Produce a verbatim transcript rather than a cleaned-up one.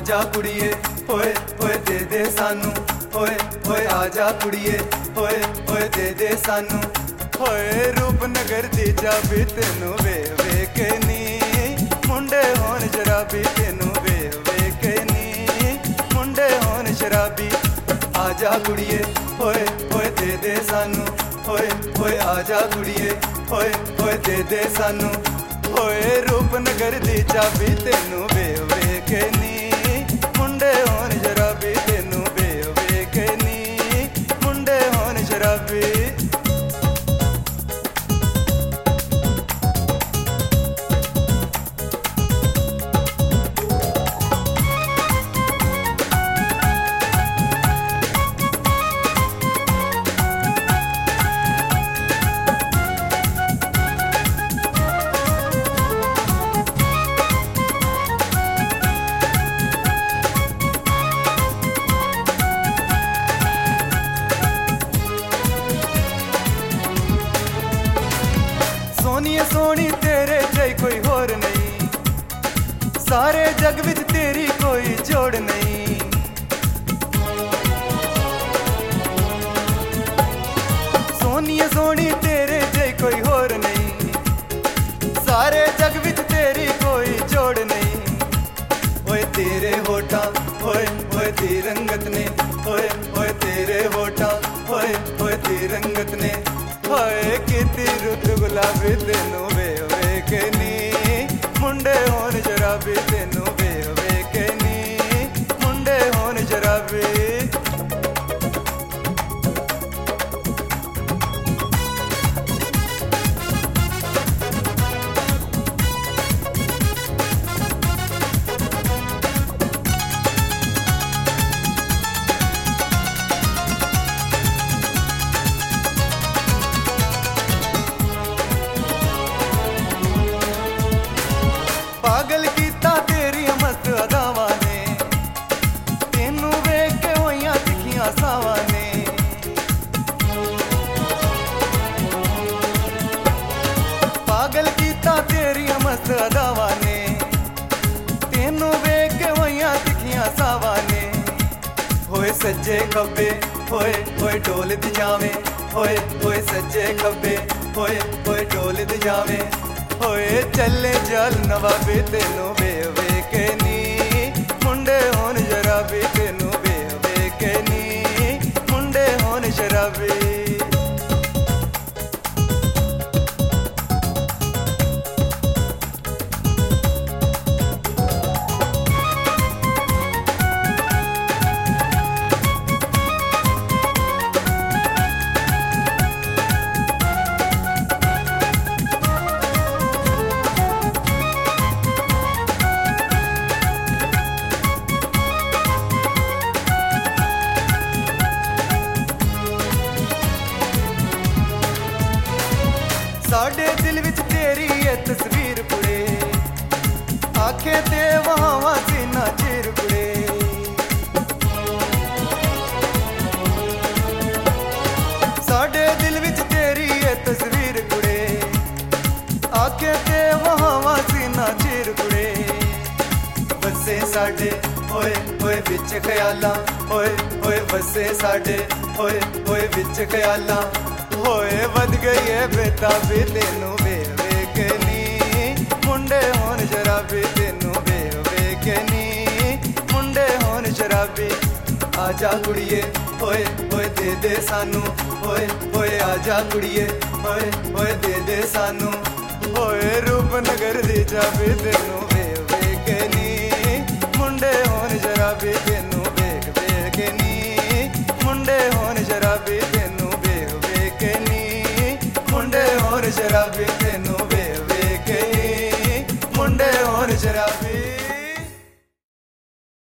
आजा कुड़िए होए होए दे दे सानू होए होए आजा कुड़िए होए होए दे दे सानू होए रूपनगर दी चाबी तेनू वे वे के नी मुंडे होन शराबी तेनू वे वे के नी मुंडे होन शराबी आजा कुड़िए होए होए दे दे सानू होए होए आजा कुड़िए होए होए दे दे सानू होए रूपनगर दी चाबी तेनू वे वे के नी मुंडे होन शराबी तेनू वे वे के नी मुंडे होन शराबी सोनिए सोनी तेरे जय कोई होर नहीं सारे जग विच तेरी कोई जोड़ नहीं सोनिए सोनी तेरे जय कोई होर नहीं सारे जग विच तेरी कोई जोड़ नहीं ओए तेरे होठा ओए ओए दी रंगत ने ओए ओए तेरे होठा ओए ओए दी रंगत ने होए किती रुत गुलाबी तेनू वे वे के नी मुंडे होन शराबी तेनू वे वे के नी मुंडे होन शराबी पागल कीता तेरी मस्त अदावां ने तेनू वेख के होइयां तिखियां सावां ने पागल कीता तेरी मस्त अदावां ने तेनू वेख के होइयां तिखियां सावां ने होए सज्जे खब्बे होए होए ढोल दी जावे होए होए सज्जे खब्बे होए होए ढोल दी जावे होए चले चल नवाबी तेनू वे वे के नी मुंडे होन शराबी तेनू वे वे के नी मुंडे होन शराबी साडे दिल विच तेरी ये तस्वीर कुड़े आखे ते वहां सीना चिर कुड़े साडे दिल विच तेरी ये तस्वीर कुड़े आखे ते वहां सीना चिर कुड़े बसे साडे होए होए विच ख्यालां होए होए बसे साडे होए होए विच ख्यालां होए वध गई है बेताबी तेनू वे वे के नी मुंडे होन शराबी तेनू वे वे के नी मुंडे होन शराबी आजा कुड़िए होए होए दे दे सानू होए होए आजा कुड़िए होए होए दे दे सानू होए रूपनगर दी चाबी तेनू वे वे के नी मुंडे होन